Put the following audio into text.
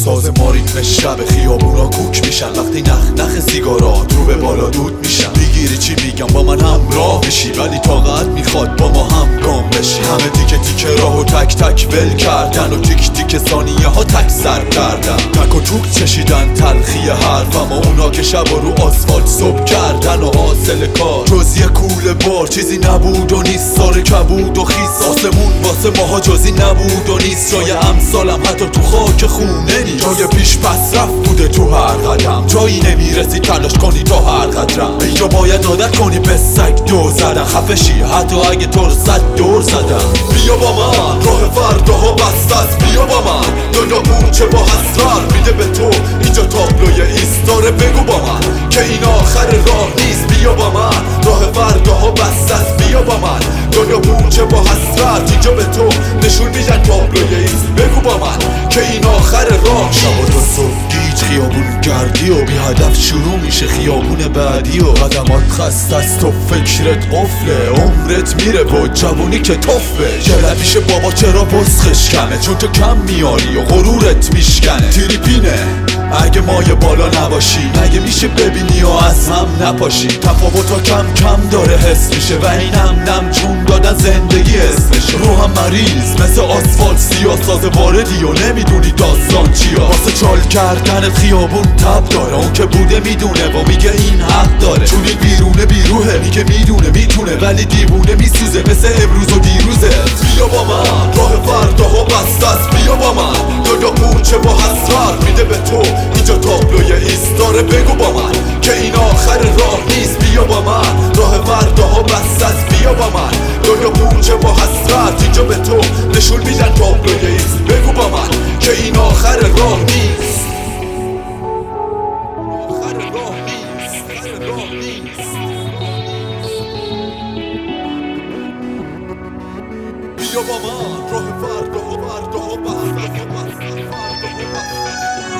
ساز ما ریتم شب خیابونا کوک میشن وقتی نخ سیگارات رو به بالا دود میشن. میگیری چی میگم با من همراه بشی، ولی طاقت میخواد با ما هم گام بشی. همه تیکه تیکه راهو تک تک ول کردن و تیک تیک ثانیه ها تک سر کردن. تک و توک چشیدن تلخی حرفم و اونا که شب رو آسفالت صبح کردن و حاصل کار جزی کوله بار چیزی نبود و نیست. سار کبود و خیس آسمون واسه ماها جزی نبود و نیست. جای امثالم حتی تو خاک خونه نیست. جای پیش پس رفت بوده تو هر قدم، جایی نمیرسی تلاش کنی تا هر قدرم. اینجا باید عادت کنی به سگ دور زدن، خفشی حتی اگه تو رو 100 دور زدم. بیا با من راه فرداها بسته است، بیا با من دنیا اون چه با حسرت میده به تو. اینجا تابلوی ایستاره، بگو با من که این آخر راه نیست. بیا با من راه فرداها بسته است، بیا با من دنیا اون چه با حسرت اینجا به تو نشون میدن تابلوی ایست. بگو با من که این آخر راه. شب تا صبح گیج خیابون گردی و بی هدف شروع میشه خیابون بعدی و قدمات خسته است و فکرت قفله. عمرت میره و جوونی که تفه. چرا میشه بابا چرا وسخش کمه، چون تو کم میاری و غرورت میشکنه. تریپینه اگه مایه بالا نباشی، مگه میشه ببینی و از هم نپاشی. تفاوتا کم کم داره حس میشه و این هم نم جون دادن زندگی اسمشه. روحم مریض مثل آسفالت سیاه ساز واردی و نمیدونی داستان چیه. واسه چال کردن خیابون تب داره، اون که بوده میدونه و میگه این حق داره. چون این بیرونه بیروهه میگه میدونه میتونه، ولی دیوونه میسوزه مثل امروز و دیروزه. بیا با من راه فرداها بسته است، بیا با من دنیا قورچه با حسرت میده به تو. اینجا تابلوی ایستاره، بگو با من که این آخر راه نیست. بیا با من راه فرداها بسته است، بیا با من دنیا قورچه با حسرت اینجا به تو نشون میدن تابلوی ایست. بگو با من که این آخر راه نیست. آخر راه نیست. آخر راه نیست. بیا با من راه فرداها بسته است.